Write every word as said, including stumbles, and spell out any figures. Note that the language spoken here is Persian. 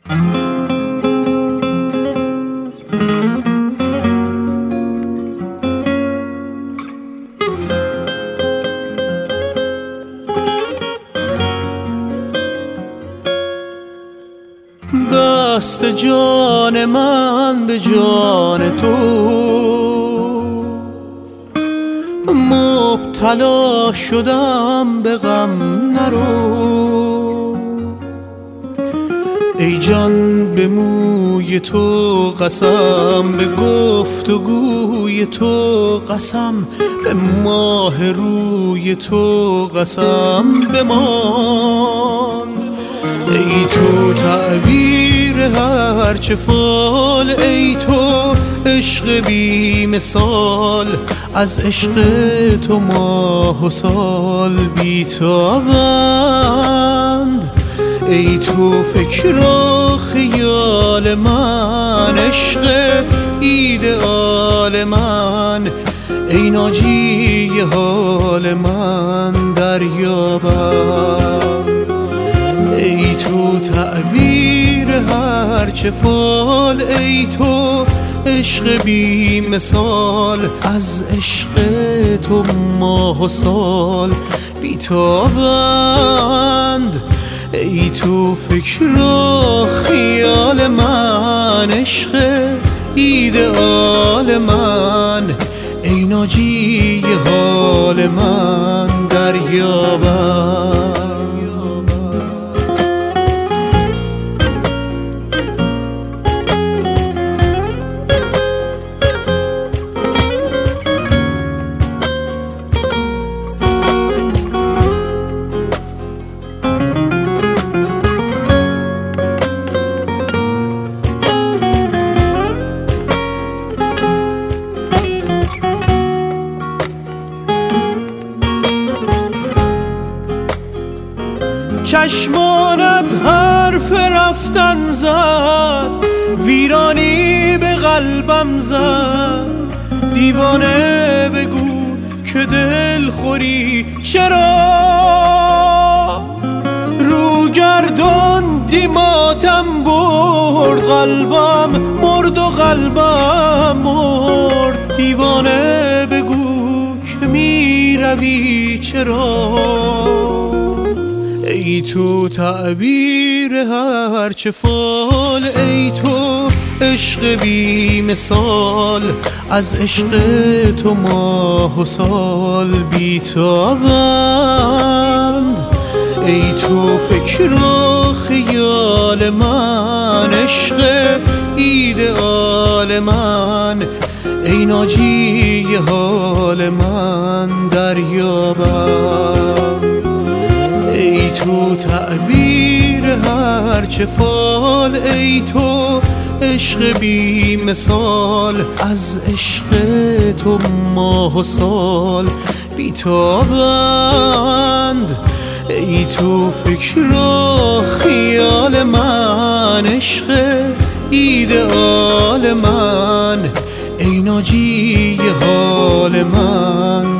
دست جان من به جان تو مبتلا شدم، به غم نرو. ای جان به موی تو قسم، به گفت و گوی تو قسم، به ماه روی تو قسم بمان. ای تو تعبیر هر چه فال، ای تو عشق بی مثال، از عشق تو ماه و سال بی تابند. ای تو فکر و خیال من، عشق ایدئال من، ای ناجی حال من دریابم. ای تو تعبیر هر چه فال، ای تو عشق بی مثال، از عشق تو ماه و سال بی تابند. ای تو فکر و خیال من، عشق ایدئال من، ای ناجی حال من دریابم. چشمانت حرف رفتن زد، ویرانی به قلبم زد. دیوانه بگو که دل خوری چرا، رو گرداندی ماتم برد، قلبم مرد و قلبم مرد. دیوانه بگو که می روی چرا. ای تو تعبیر هر چه فال، ای تو عشق بی مثال، از عشق تو ماه و سال بی تابند. ای تو فکر و خیال من، عشق ایدئال من، ای ناجی حال من دریابم. ای تو تعبیر هر چه فال، ای تو عشق بی مثال، از عشق تو ماه و سال بی تابند. ای تو فکر و خیال من، عشق ایدئال من، ای ناجی حال من